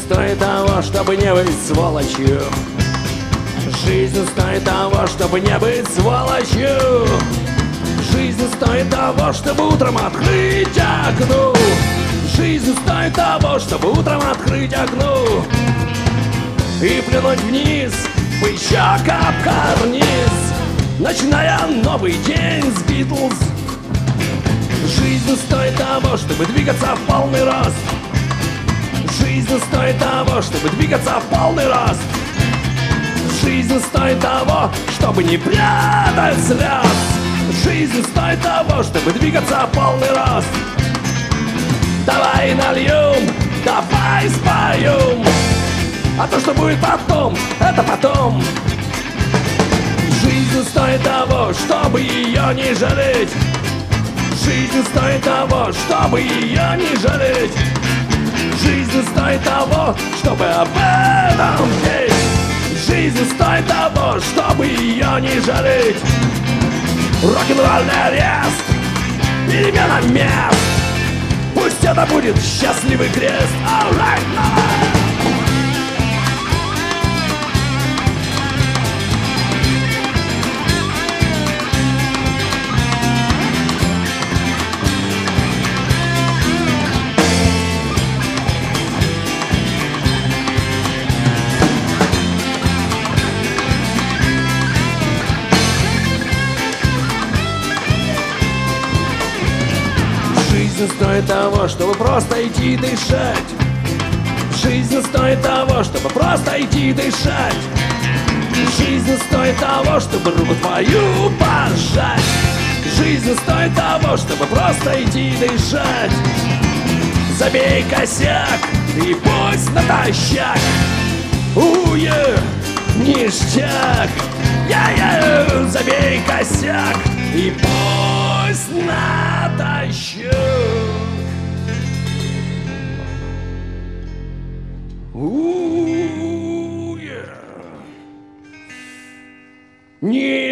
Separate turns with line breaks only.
стоит того, чтобы не быть сволочью. Жизнь стоит того, чтобы не быть сволочью. Жизнь стоит того, чтобы утром открыть окно. Жизнь стоит того, чтобы утром открыть окно и плюнуть вниз, еще как карниз, начиная новый день с Битлз. Жизнь стоит того, чтобы двигаться в полный рост. Жизнь стоит того, чтобы двигаться в полный рост. Жизнь стоит того, чтобы не прятать слез. Жизнь стоит того, чтобы двигаться в полный рост. Давай нальем, давай споем, а то, что будет потом, это потом. Жизнь стоит того, чтобы ее не жалеть. Жизнь стоит того, чтобы ее не жалеть. Жизнь стоит того, чтобы об этом петь. Жизнь стоит того, чтобы ее не жалеть. Рок-н-ролльный арест, перемена мест. Пусть это будет счастливый крест. All right, now. Жизнь стоит того, чтобы просто идти и дышать. Жизнь стоит того, чтобы просто идти и дышать. Жизнь стоит того, чтобы руку твою пожать. Жизнь стоит того, чтобы просто идти и дышать. Забей косяк и пусть натощак. Уе, ништяк. Забей косяк и пусть натощак. Не